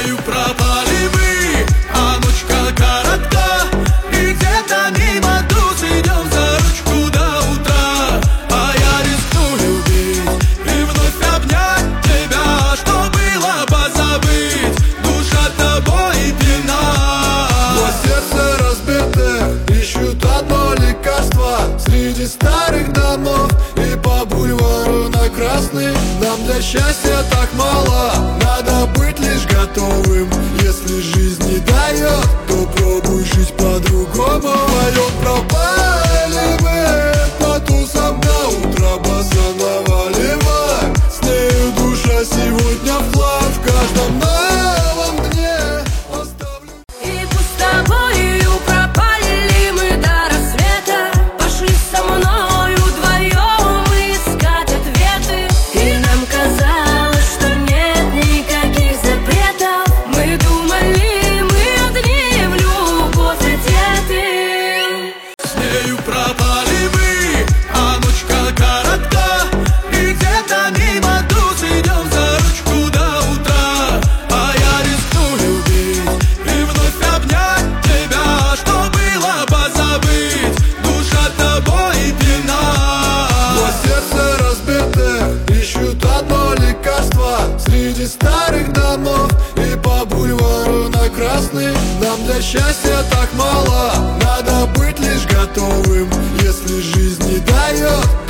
нею пропали мы, а ночка коротка, и где-то мимо туз идем за ручку до утра. А я рискну любить и вновь обнять тебя, что было позабыть, душа тобой пьяна. Но сердце разбитых ищут одно лекарство среди старых домов и по бульвару на Красный. Нам для счастья так мало, надо быть лишь готовым. Если жизнь не дает, то пробуй жить по-другому. Вдвоем пропали мы по тусам до утра, босса наваливай. С нею душа сегодня вклад в каждом новом дне оставлю. И пусть с тобою пропали мы до рассвета, пошли со мною вдвоем искать ответы. И нам казалось, что нет никаких запретов. Мы думали, мы одни в любовь одеты. С нею пропали мы, а ночка коротка, и где-то мимо туз идем за ручку до утра. А я рискну любить и вновь обнять тебя, что было позабыть, душа тобой пьяна. Но сердце разбитых ищут одно лекарство среди старых домов и по бульвару на Красный. Нам для счастья так мало, надо быть лишь готовым. Если жизнь не дает,